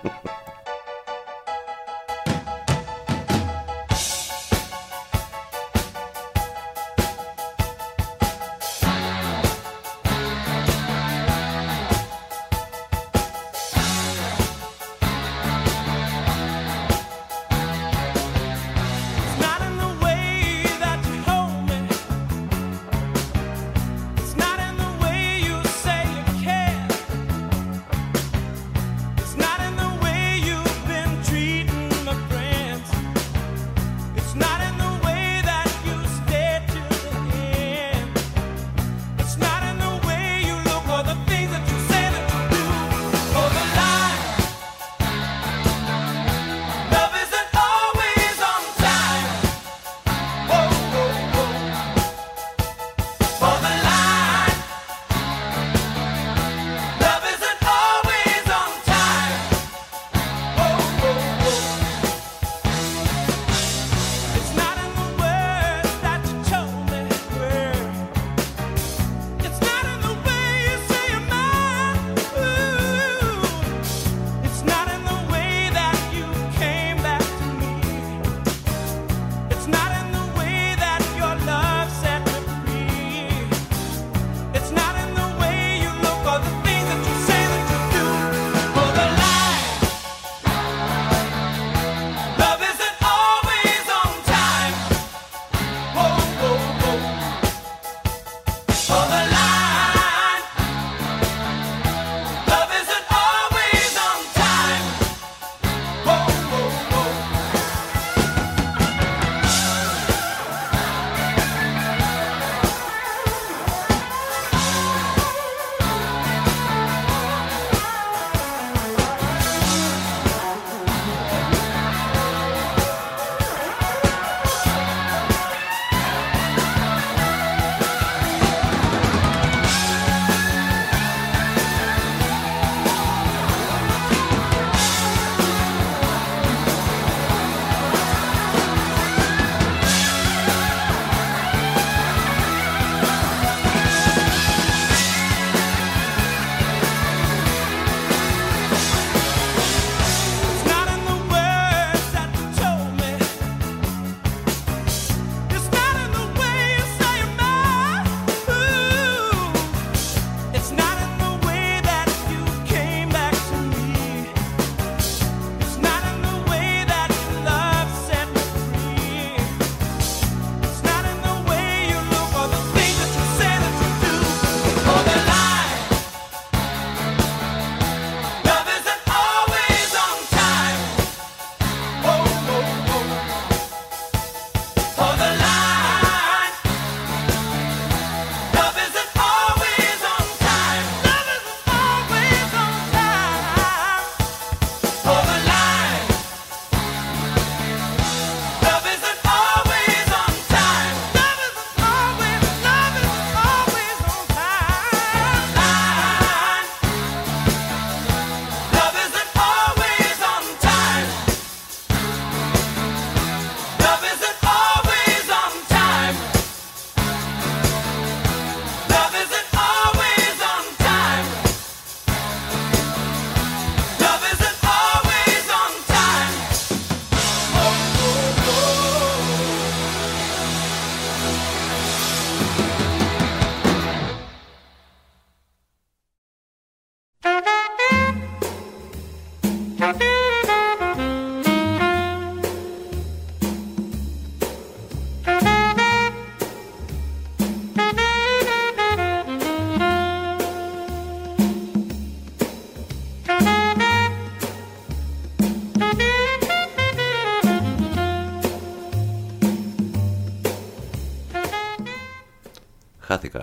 [SPEAKER 1] Χάθηκα.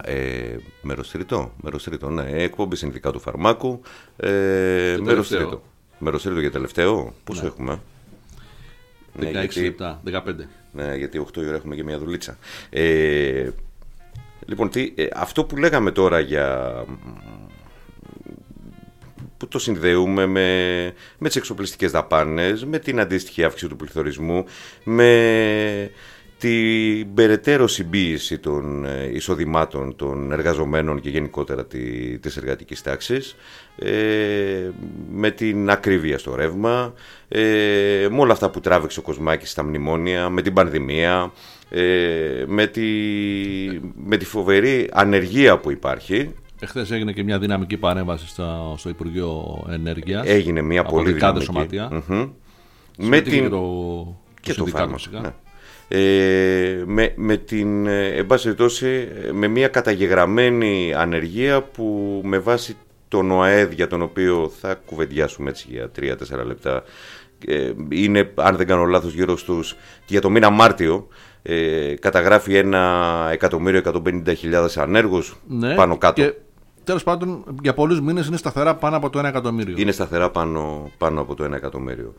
[SPEAKER 1] Μεροσтрίτο, ναι. Εκπομπή συνθηκά του φαρμάκου. Μεροσтрίτο για τελευταίο. Πόσο έχουμε?
[SPEAKER 2] 16 λεπτά, 15.
[SPEAKER 1] Ναι, γιατί 8 η ώρα έχουμε και μια δουλίτσα. Λοιπόν, αυτό που λέγαμε τώρα που το συνδέουμε με τις εξοπλιστικές δαπάνες, με την αντίστοιχη αύξηση του πληθωρισμού, με την περαιτέρω συμπίεση των εισοδημάτων των εργαζομένων και γενικότερα της εργατικής τάξης, με την ακρίβεια στο ρεύμα, με όλα αυτά που τράβηξε ο Κοσμάκης στα μνημόνια, με την πανδημία, με τη φοβερή ανεργία που υπάρχει.
[SPEAKER 2] Εχθές έγινε και μια δυναμική παρέμβαση στο Υπουργείο Ενέργειας.
[SPEAKER 1] Έγινε μια πολύ δυναμική.
[SPEAKER 2] Σωματεία.
[SPEAKER 1] Με την...
[SPEAKER 2] και το φάρμακο.
[SPEAKER 1] Ναι. Με την, εν πάση περιπτώσει, με μια καταγεγραμμένη ανεργία που με βάση τον ΟΑΕΔ, για τον οποίο θα κουβεντιάσουμε έτσι για 3-4 λεπτά, είναι, αν δεν κάνω λάθος, γύρω στους, για το μήνα Μάρτιο, καταγράφει 1.150.000 ανέργους,
[SPEAKER 2] ναι,
[SPEAKER 1] πάνω κάτω.
[SPEAKER 2] Και τέλος πάντων για πολλούς μήνες είναι σταθερά πάνω από το 1 εκατομμύριο.
[SPEAKER 1] Είναι σταθερά πάνω από το 1 εκατομμύριο.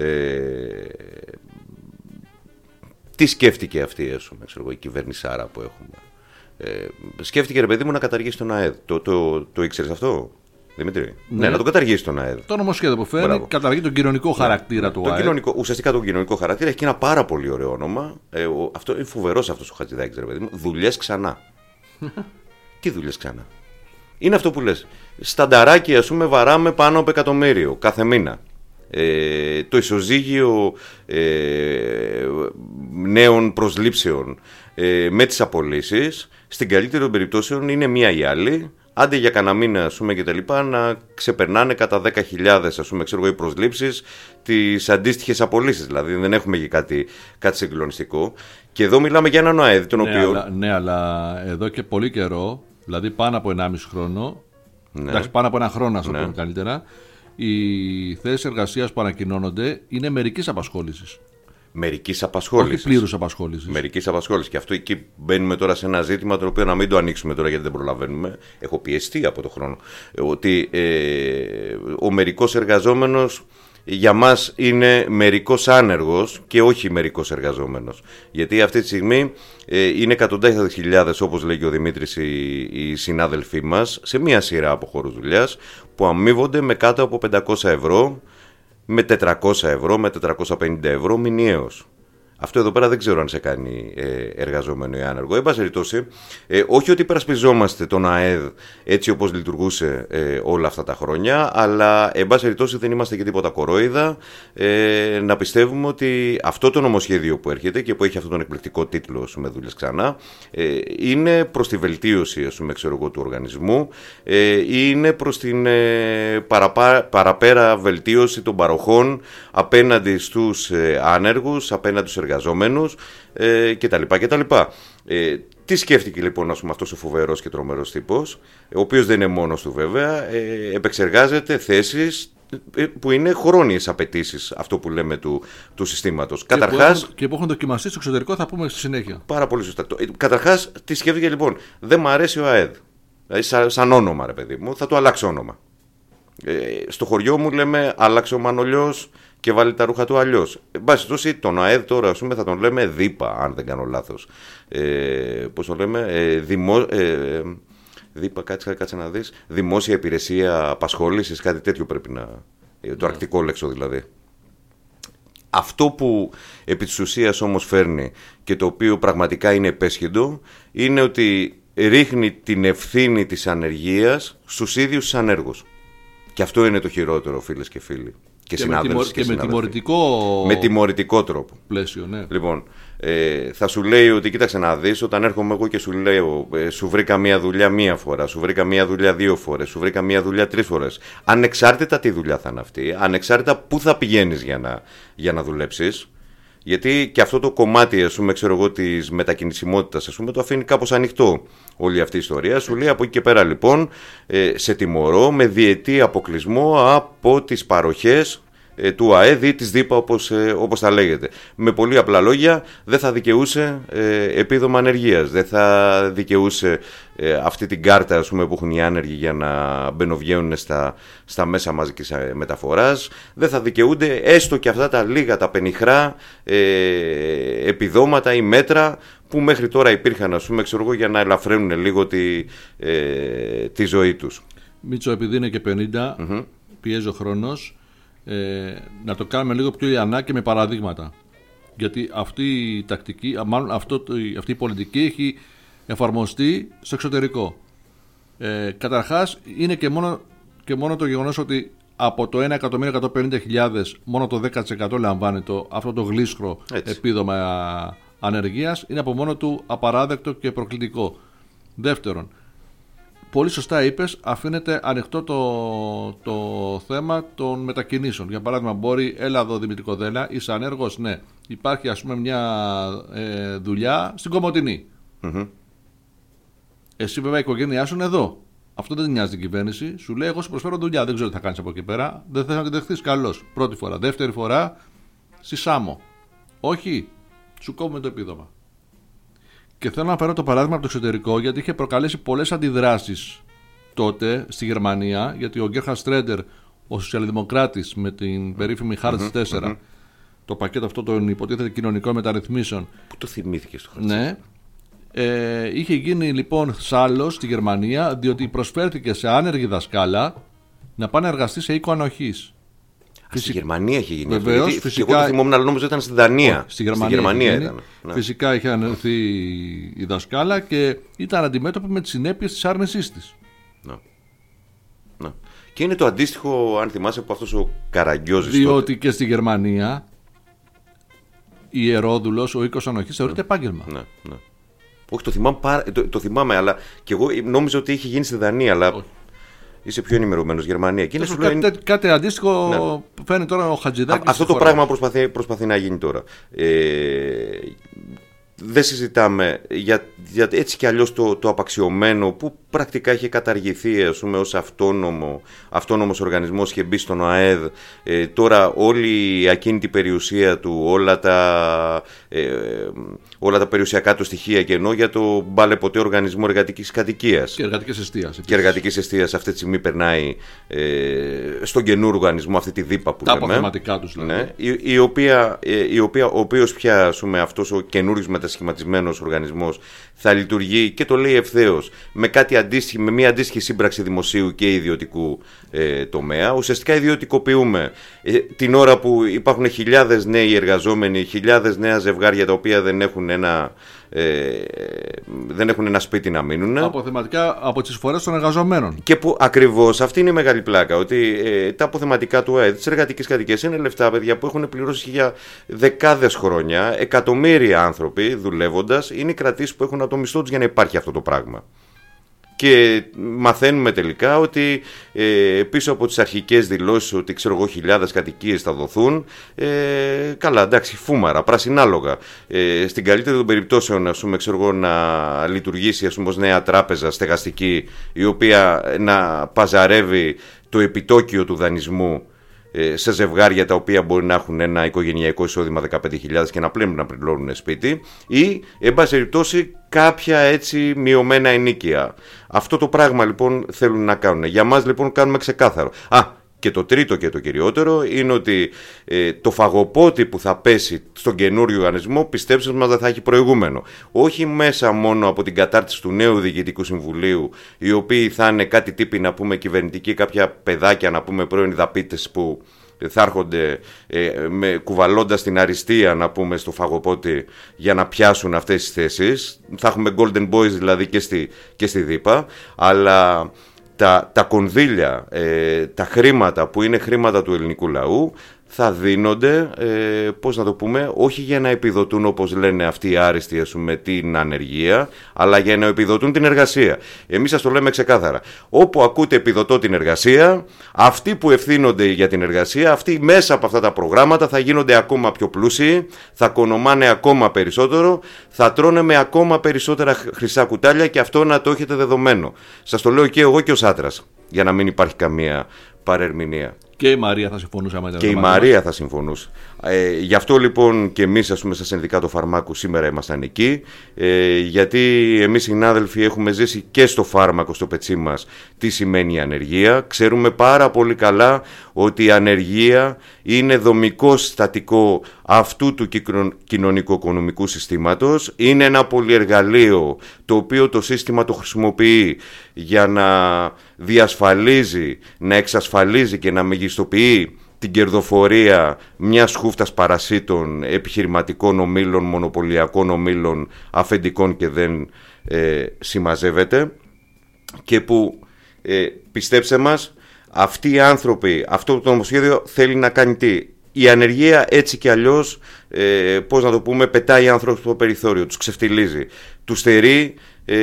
[SPEAKER 1] Τι σκέφτηκε αυτή η κυβερνησάρα που έχουμε? Σκέφτηκε, ρε παιδί μου, να καταργήσει τον ΑΕΔ. Το ήξερες αυτό, Δημήτρη? Ναι, να τον καταργήσει τον ΑΕΔ.
[SPEAKER 2] Το νομοσχέδιο που φέρνει καταργεί τον κοινωνικό χαρακτήρα του ΑΕΔ.
[SPEAKER 1] Ουσιαστικά τον κοινωνικό χαρακτήρα έχει και ένα πάρα πολύ ωραίο όνομα. Αυτό είναι φοβερός αυτός ο Χατζηδάκης, ρε παιδί μου. Δουλειές ξανά. Τι δουλειές ξανά? Είναι αυτό που λες. Στανταράκι, ας πούμε, βαράμε πάνω από 1.000.000 κάθε μήνα. Το ισοζύγιο νέων προσλήψεων με τις απολύσεις, στην καλύτερη των περιπτώσεων, είναι μία ή άλλη. Άντε για κανένα μήνα, ας πούμε, και τα λοιπά, να ξεπερνάνε κατά 10.000, ας πούμε, οι προσλήψεις τις αντίστοιχες απολύσεις. Δηλαδή δεν έχουμε και κάτι συγκλονιστικό. Και εδώ μιλάμε για έναν ΟΑΕΔ, τον οποίο...
[SPEAKER 2] Ναι, αλλά εδώ και πολύ καιρό, δηλαδή πάνω από 1,5 χρόνο, εντάξει, πάνω από 1 χρόνο, ας το πούμε καλύτερα, οι θέσεις εργασίας που ανακοινώνονται είναι μερικής απασχόλησης.
[SPEAKER 1] Μερικής απασχόλησης.
[SPEAKER 2] Όχι πλήρους απασχόλησης.
[SPEAKER 1] Μερικής απασχόλησης. Και αυτό εκεί μπαίνουμε τώρα σε ένα ζήτημα το οποίο να μην το ανοίξουμε τώρα γιατί δεν προλαβαίνουμε. Έχω πιεστεί από το χρόνο. Ότι ο μερικός εργαζόμενος για μας είναι μερικός άνεργος και όχι μερικός εργαζόμενος. Γιατί αυτή τη στιγμή είναι εκατοντάδες χιλιάδες, όπως λέγει ο Δημήτρης, οι συνάδελφοί μας, σε μία σειρά από χώρους δουλειάς που αμείβονται με κάτω από 500 ευρώ, με 400 ευρώ, με 450 ευρώ μηνιαίως. Αυτό εδώ πέρα δεν ξέρω αν σε κάνει εργαζόμενο ή άνεργο. Εν πάση περιπτώσει, όχι ότι υπερασπιζόμαστε τον ΑΕΔ έτσι όπως λειτουργούσε όλα αυτά τα χρόνια, αλλά εν πάση περιπτώσει δεν είμαστε και τίποτα κορόιδα να πιστεύουμε ότι αυτό το νομοσχέδιο που έρχεται και που έχει αυτόν τον εκπληκτικό τίτλο με δουλειές ξανά, είναι προς τη βελτίωση, ας πούμε, του οργανισμού, είναι προς την παραπέρα βελτίωση των παροχών απέναντι στους άνεργους, απέναντι στους εργαζόμενους κτλ. Τι σκέφτηκε λοιπόν, ας πούμε, αυτός ο φοβερός και τρομερός τύπος, ο οποίος δεν είναι μόνος του βέβαια, επεξεργάζεται θέσεις που είναι χρόνιες απαιτήσεις, αυτό που λέμε του συστήματος.
[SPEAKER 2] Και που έχουν δοκιμαστεί στο εξωτερικό, θα πούμε στη συνέχεια.
[SPEAKER 1] Πάρα πολύ σωστά. Καταρχάς, τι σκέφτηκε λοιπόν? Δεν μου αρέσει ο ΑΕΔ. Δηλαδή, σαν όνομα, ρε παιδί μου, θα το αλλάξω όνομα. Στο χωριό μου λέμε άλλαξε ο Μανολιός και βάλει τα ρούχα του αλλιώς. Εν πάση περιπτώσει, τον ΑΕΔ τώρα, ας πούμε, θα τον λέμε ΔΥΠΑ, αν δεν κάνω λάθος. Πώς το λέμε, ΔΥΠΑ, κάτσε να δεις. Δημόσια Υπηρεσία Απασχόλησης, κάτι τέτοιο πρέπει να. Το αρκτικό λέξο δηλαδή. Αυτό που επί της ουσίας όμως φέρνει και το οποίο πραγματικά είναι επέσχυντο, είναι ότι ρίχνει την ευθύνη της ανεργίας στους ίδιους τους ανέργους. Και αυτό είναι το χειρότερο, φίλες και φίλοι. Και
[SPEAKER 2] με
[SPEAKER 1] τιμωρητικό τρόπο.
[SPEAKER 2] Πλαίσιο, ναι.
[SPEAKER 1] Λοιπόν, θα σου λέει ότι κοίταξε να δεις, όταν έρχομαι εγώ και σου λέω σου βρήκα μία δουλειά μία φορά, σου βρήκα μία δουλειά 2 φορές, σου βρήκα μία δουλειά 3 φορές. Ανεξάρτητα τι δουλειά θα είναι αυτή, ανεξάρτητα πού θα πηγαίνεις για να δουλέψεις. Γιατί και αυτό το κομμάτι, ας πούμε, ξέρω εγώ, της μετακινησιμότητας, ας πούμε, το αφήνει κάπως ανοιχτό όλη αυτή η ιστορία. Σου λέει από εκεί και πέρα, λοιπόν, σε τιμωρώ με διετή αποκλεισμό από τις παροχές του ΑΕΔ ή της ΔΥΠΑ όπως τα λέγεται. Με πολύ απλά λόγια, δεν θα δικαιούσε επίδομα ανεργίας, δεν θα δικαιούσε αυτή την κάρτα, ας πούμε, που έχουν οι άνεργοι για να μπαινοβγαίνουν στα μέσα μαζικής μεταφοράς, δεν θα δικαιούνται έστω και αυτά τα λίγα, τα πενιχρά επιδόματα ή μέτρα που μέχρι τώρα υπήρχαν, ας πούμε, ξέρω εγώ, για να ελαφραίνουν λίγο τη ζωή τους.
[SPEAKER 2] Μίτσο, επειδή είναι και 50, πιέζει ο χρόνος, να το κάνουμε λίγο πιο λιανά και με παραδείγματα. Γιατί αυτή η τακτική, μάλλον αυτή η πολιτική έχει εφαρμοστεί στο εξωτερικό. Καταρχάς, είναι και μόνο το γεγονός ότι από το 1.150.000 μόνο το 10% λαμβάνει αυτό το γλίσχρο επίδομα ανεργίας, είναι από μόνο του απαράδεκτο και προκλητικό. Δεύτερον, πολύ σωστά είπες, αφήνεται ανοιχτό το θέμα των μετακινήσεων. Για παράδειγμα, μπορεί, έλα εδώ Δημήτρη Κοδέλα, είσαι ανέργος, ναι. Υπάρχει, ας πούμε, μια δουλειά στην Κομοτηνή. Εσύ βέβαια η οικογένειά σου είναι εδώ. Αυτό δεν νοιάζει την κυβέρνηση. Σου λέει: εγώ σου προσφέρω δουλειά. Δεν ξέρω τι θα κάνεις από εκεί πέρα. Δεν θες να την δεχθείς, καλώς. Πρώτη φορά. Δεύτερη φορά, στη Σάμο. Όχι, σου κόβουμε το επίδομα. Και θέλω να φέρω το παράδειγμα από το εξωτερικό, γιατί είχε προκαλέσει πολλές αντιδράσεις τότε στη Γερμανία. Γιατί ο Γκέρχαρντ Στρέντερ, ο σοσιαλδημοκράτης, με την περίφημη Hartz 4, το πακέτο αυτό των υποτίθεται κοινωνικών μεταρρυθμίσεων.
[SPEAKER 1] Πού το θυμήθηκες το Hartz?
[SPEAKER 2] Ναι. Είχε γίνει λοιπόν σάλος στη Γερμανία, διότι προσφέρθηκε σε άνεργη δασκάλα να πάνε να εργαστεί σε οίκο ανοχής.
[SPEAKER 1] Στη Γερμανία είχε γίνει.
[SPEAKER 2] Βεβαίως,
[SPEAKER 1] αυτό. Φυσικά... Και εγώ το θυμόμουν, αλλά νόμιζα ήταν στη Δανία.
[SPEAKER 2] Στη Γερμανία
[SPEAKER 1] ήταν.
[SPEAKER 2] Ναι. Φυσικά είχε ανερθεί η δασκάλα και ήταν αντιμέτωπη με τις συνέπειες της άρνησής της.
[SPEAKER 1] Ναι. Και είναι το αντίστοιχο, αν θυμάσαι, από αυτός ο Καραγκιόζης.
[SPEAKER 2] Διότι
[SPEAKER 1] τότε.
[SPEAKER 2] Και στη Γερμανία ιερόδουλος, ο οίκος ανοχής, θεωρείται επάγγελμα.
[SPEAKER 1] Ναι. Όχι, το θυμάμαι, αλλά και εγώ νόμιζα ότι είχε γίνει στη Δανία, αλλά όχι. Είσαι πιο ενημερωμένος, Γερμανία. Και
[SPEAKER 2] κάτι αντίστοιχο φαίνει τώρα ο Χατζηδάκης.
[SPEAKER 1] Αυτό το πράγμα προσπαθεί να γίνει τώρα. Δεν συζητάμε για έτσι κι αλλιώς το απαξιωμένο που πρακτικά είχε καταργηθεί, ας πούμε, ως αυτόνομος οργανισμός, είχε μπει στον ΑΕΔ. Τώρα όλη η ακίνητη περιουσία του, όλα τα περιουσιακά του στοιχεία, και ενώ για το μπάλε ποτέ οργανισμό εργατικής κατοικίας
[SPEAKER 2] και εργατικής
[SPEAKER 1] εστίας αυτή τη στιγμή περνάει στον καινούργιο οργανισμό, αυτή τη ΔΥΠΑ που
[SPEAKER 2] τα
[SPEAKER 1] λέμε.
[SPEAKER 2] Τα αποθεματικά τους δηλαδή.
[SPEAKER 1] Ναι, ο οποίος πια, ας πούμε, αυτός ο καινούριος μετασχηματισμένος οργανισμός θα λειτουργεί, και το λέει ευθέως, με μια αντίστοιχη σύμπραξη δημοσίου και ιδιωτικού τομέα. Ουσιαστικά ιδιωτικοποιούμε την ώρα που υπάρχουν χιλιάδες νέοι εργαζόμενοι, χιλιάδες νέα ζευγάρια τα οποία δεν έχουν ένα σπίτι να μείνουν.
[SPEAKER 2] Αποθεματικά από τις φορές των εργαζομένων.
[SPEAKER 1] Και που ακριβώς αυτή είναι η μεγάλη πλάκα, ότι τα αποθεματικά του ΑΕΔ, της εργατικής κατοικίας, είναι λεφτά, παιδιά, που έχουν πληρώσει για δεκάδες χρόνια, εκατομμύρια άνθρωποι δουλεύοντας, είναι οι κρατήσεις που έχουν από το μισθό τους για να υπάρχει αυτό το πράγμα. Και μαθαίνουμε τελικά ότι πίσω από τις αρχικές δηλώσεις ότι, ξέρω εγώ, χιλιάδες κατοικίες θα δοθούν, καλά, εντάξει, φούμαρα, πρασινάλογα. Στην καλύτερη των περιπτώσεων, ας πούμε, ξέρω εγώ, να λειτουργήσει, ας πούμε, ως νέα τράπεζα στεγαστική, η οποία να παζαρεύει το επιτόκιο του δανεισμού σε ζευγάρια τα οποία μπορεί να έχουν ένα οικογενειακό εισόδημα 15.000 και να πλέον να πληρώνουν σπίτι, ή, εν πάση περιπτώσει, κάποια έτσι μειωμένα ενοίκια. Αυτό το πράγμα λοιπόν θέλουν να κάνουν. Για μας λοιπόν κάνουμε ξεκάθαρο. Και το τρίτο και το κυριότερο είναι ότι το φαγοπότι που θα πέσει στον καινούριο οργανισμό, πιστέψτε μας, δεν θα έχει προηγούμενο. Όχι μέσα μόνο από την κατάρτιση του νέου Διοικητικού Συμβουλίου, οι οποίοι θα είναι κάτι τύποι, να πούμε, κυβερνητικοί, κάποια παιδάκια, να πούμε, πρώην δαπίτες που θα έρχονται κουβαλώντας την αριστεία, να πούμε, στο φαγοπότι για να πιάσουν αυτές τις θέσεις. Θα έχουμε golden boys δηλαδή και στη ΔΥΠΑ, αλλά τα κονδύλια, τα χρήματα που είναι χρήματα του ελληνικού λαού θα δίνονται, πώς να το πούμε, όχι για να επιδοτούν, όπως λένε αυτοί οι άριστοι, ας πούμε, την ανεργία, αλλά για να επιδοτούν την εργασία. Εμείς σας το λέμε ξεκάθαρα. Όπου ακούτε επιδοτώ την εργασία, αυτοί που ευθύνονται για την εργασία, αυτοί μέσα από αυτά τα προγράμματα θα γίνονται ακόμα πιο πλούσιοι, θα κονομάνε ακόμα περισσότερο, θα τρώνε με ακόμα περισσότερα χρυσά κουτάλια, και αυτό να το έχετε δεδομένο. Σας το λέω και εγώ και ως άντρας, για να μην υπάρχει καμία παρερμηνία.
[SPEAKER 2] Και η Μαρία θα συμφωνούσε.
[SPEAKER 1] Και η Μαρία θα συμφωνούσε. Γι' αυτό λοιπόν θα συμφωνούσε. Γι' αυτό λοιπόν και εμείς, σαν Συνδικάτο Φαρμάκου, σήμερα ήμασταν εκεί. Γιατί εμείς οι συνάδελφοι έχουμε ζήσει και στο φάρμακο, στο πετσί μας, τι σημαίνει η ανεργία. Ξέρουμε πάρα πολύ καλά ότι η ανεργία είναι δομικό συστατικό αυτού του κοινωνικο-οικονομικού συστήματος. Είναι ένα πολυεργαλείο το οποίο το σύστημα το χρησιμοποιεί για να διασφαλίζει, να εξασφαλίζει και να μεγιστοποιεί την κερδοφορία μιας χούφτας παρασίτων, επιχειρηματικών ομίλων, μονοπωλιακών ομίλων, αφεντικών και δεν συμμαζεύεται, και που πιστέψτε μας, αυτοί οι άνθρωποι, αυτό το νομοσχέδιο θέλει να κάνει τι? Η ανεργία έτσι και αλλιώς, πώς να το πούμε, πετάει άνθρωποι στο περιθώριο, τους ξεφτιλίζει, τους στερεί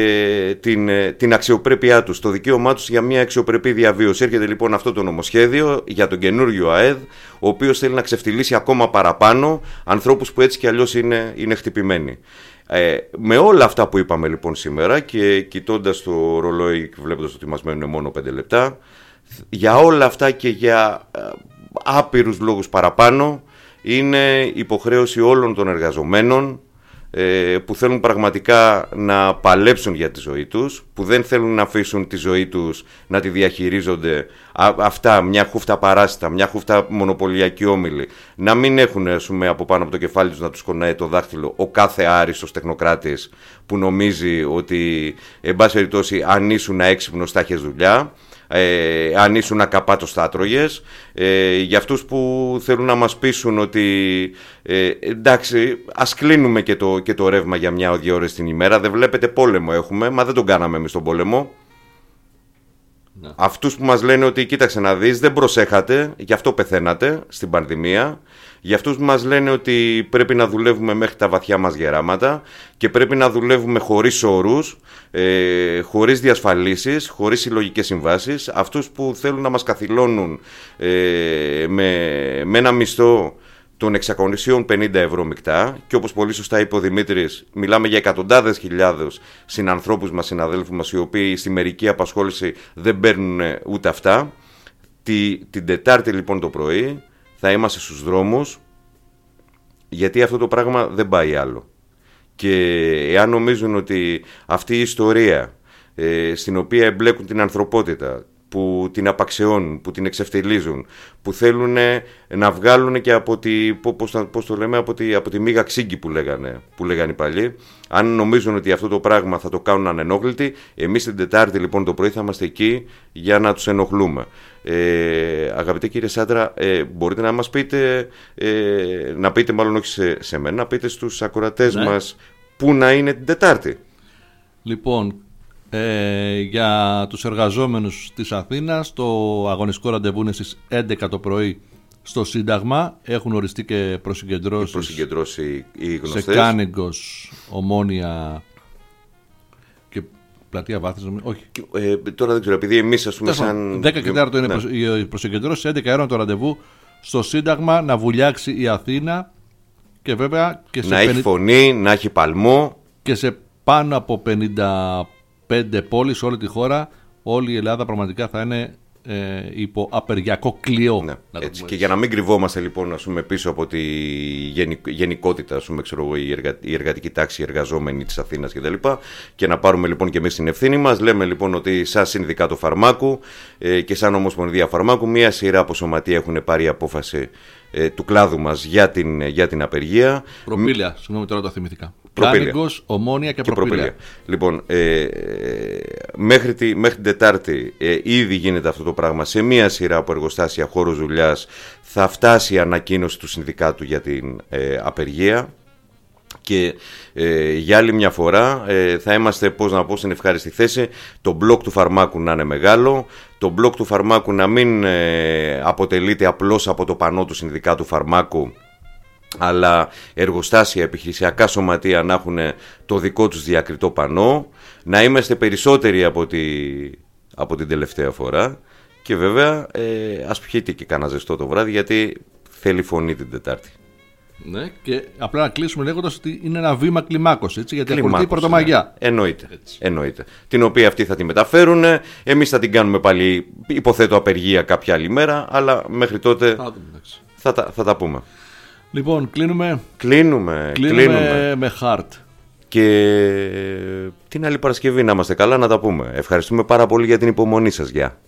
[SPEAKER 1] την αξιοπρέπειά τους, το δικαίωμά τους για μια αξιοπρεπή διαβίωση. Έρχεται λοιπόν αυτό το νομοσχέδιο για τον καινούριο ΑΕΔ, ο οποίος θέλει να ξεφτιλίσει ακόμα παραπάνω ανθρώπους που έτσι και αλλιώς είναι χτυπημένοι. Με όλα αυτά που είπαμε λοιπόν σήμερα, και κοιτώντας το ρολόι και βλέποντας ότι μας μένουν μόνο 5 λεπτά, για όλα αυτά και για άπειρους λόγους παραπάνω, είναι υποχρέωση όλων των εργαζομένων που θέλουν πραγματικά να παλέψουν για τη ζωή τους, που δεν θέλουν να αφήσουν τη ζωή τους να τη διαχειρίζονται αυτά, μια χούφτα παράσιτα, μια χούφτα μονοπωλιακή όμιλη, να μην έχουν, ας πούμε, από πάνω από το κεφάλι τους να τους κονάει το δάχτυλο ο κάθε άριστος τεχνοκράτης που νομίζει ότι, εν πάση περιπτώσει, αν ήσουν έξυπνος θα έχεις δουλειά, αν ήσουν ακαπάτος θα άτρωγες. Για αυτούς που θέλουν να μας πείσουν ότι εντάξει, ας κλείνουμε και το ρεύμα για 1-2 ώρες την ημέρα, δεν βλέπετε πόλεμο έχουμε, μα δεν τον κάναμε εμείς τον πόλεμο. Ναι. Αυτούς που μας λένε ότι κοίταξε να δεις, δεν προσέχατε, γι' αυτό πεθαίνατε στην πανδημία. Για αυτούς που μας λένε ότι πρέπει να δουλεύουμε μέχρι τα βαθιά μας γεράματα και πρέπει να δουλεύουμε χωρίς όρους, χωρίς διασφαλίσεις, χωρίς συλλογικές συμβάσεις. Αυτούς που θέλουν να μας καθυλώνουν με ένα μισθό των 650 ευρώ μεικτά, και όπως πολύ σωστά είπε ο Δημήτρης, μιλάμε για εκατοντάδες χιλιάδες συνανθρώπους μας, συναδέλφους μας, οι οποίοι στη μερική απασχόληση δεν παίρνουν ούτε αυτά. Την Τετάρτη λοιπόν το πρωί θα είμαστε στους δρόμους, γιατί αυτό το πράγμα δεν πάει άλλο. Και εάν νομίζουν ότι αυτή η ιστορία στην οποία εμπλέκουν την ανθρωπότητα, που την απαξιώνουν, που την εξευτελίζουν, που θέλουν να βγάλουν και από από τη μίγα ξύγκη που λέγανε οι παλιοί, αν νομίζουν ότι αυτό το πράγμα θα το κάνουν ανενόχλητοι, εμείς την Τετάρτη λοιπόν το πρωί θα είμαστε εκεί για να τους ενοχλούμε. Αγαπητέ κύριε Σάντρα, μπορείτε να μας πείτε, να πείτε μάλλον όχι σε μένα, να πείτε στους ακροατές μας πού να είναι την Τετάρτη?
[SPEAKER 2] Λοιπόν, για τους εργαζόμενους της Αθήνας, το αγωνιστικό ραντεβού είναι στις 11 το πρωί στο Σύνταγμα. Έχουν οριστεί και προσυγκεντρώσεις σε Κάνεγκος, Ομόνια και Πλατεία Βάθης. Όχι.
[SPEAKER 1] Τώρα δεν ξέρω, επειδή εμείς, ας πούμε, σαν
[SPEAKER 2] 10 και 4 είναι οι προσυγκεντρώσεις, 11 ώρα το ραντεβού στο Σύνταγμα, να βουλιάξει η Αθήνα, και βέβαια και σε
[SPEAKER 1] να έχει φωνή, να έχει παλμό, και
[SPEAKER 2] σε πάνω από 55 πόλεις σε όλη τη χώρα. Όλη η Ελλάδα πραγματικά θα είναι υπό απεργιακό κλειό. Ναι,
[SPEAKER 1] έτσι. Και για να μην κρυβόμαστε λοιπόν, ας πούμε, πίσω από τη γενικότητα, ας πούμε, ξέρω, η εργατική τάξη, οι εργαζόμενοι της Αθήνας κτλ. Και να πάρουμε λοιπόν και εμείς την ευθύνη μας, λέμε λοιπόν ότι σαν Συνδικάτο Φαρμάκου και σαν Ομοσπονδία Φαρμάκου, μία σειρά από σωματεία έχουν πάρει απόφαση του κλάδου μας για την απεργία.
[SPEAKER 2] Προπήλαια, συγγνώμη, τώρα το θυμηθήκα. Κάνεγκος, Ομόνια και Προπήλαια.
[SPEAKER 1] Λοιπόν, μέχρι την Τετάρτη ήδη γίνεται αυτό το πράγμα σε μία σειρά από εργοστάσια, χώρους δουλειάς. Θα φτάσει η ανακοίνωση του Συνδικάτου για την απεργία. Και για άλλη μια φορά θα είμαστε, πώς να πω, στην ευχάριστη θέση το μπλοκ του φαρμάκου να είναι μεγάλο, το μπλοκ του φαρμάκου να μην αποτελείται απλώς από το πανό του Συνδικάτου Φαρμάκου, αλλά εργοστάσια, επιχειρησιακά σωματεία να έχουν το δικό τους διακριτό πανό, να είμαστε περισσότεροι από την τελευταία φορά, και βέβαια ας πιείτε και κανένα ζεστό το βράδυ, γιατί θέλει φωνή την Τετάρτη.
[SPEAKER 2] Ναι, και απλά να κλείσουμε λέγοντας ότι είναι ένα βήμα κλιμάκωση, έτσι, γιατί ακολουθεί η Πρωτομαγιά.
[SPEAKER 1] Εννοείται. Την οποία αυτοί θα τη μεταφέρουν. Εμείς θα την κάνουμε πάλι, υποθέτω, απεργία κάποια άλλη μέρα, αλλά μέχρι τότε θα τα πούμε.
[SPEAKER 2] Λοιπόν, κλείνουμε με Heart.
[SPEAKER 1] Και την άλλη Παρασκευή να είμαστε καλά να τα πούμε. Ευχαριστούμε πάρα πολύ για την υπομονή σας. Γεια.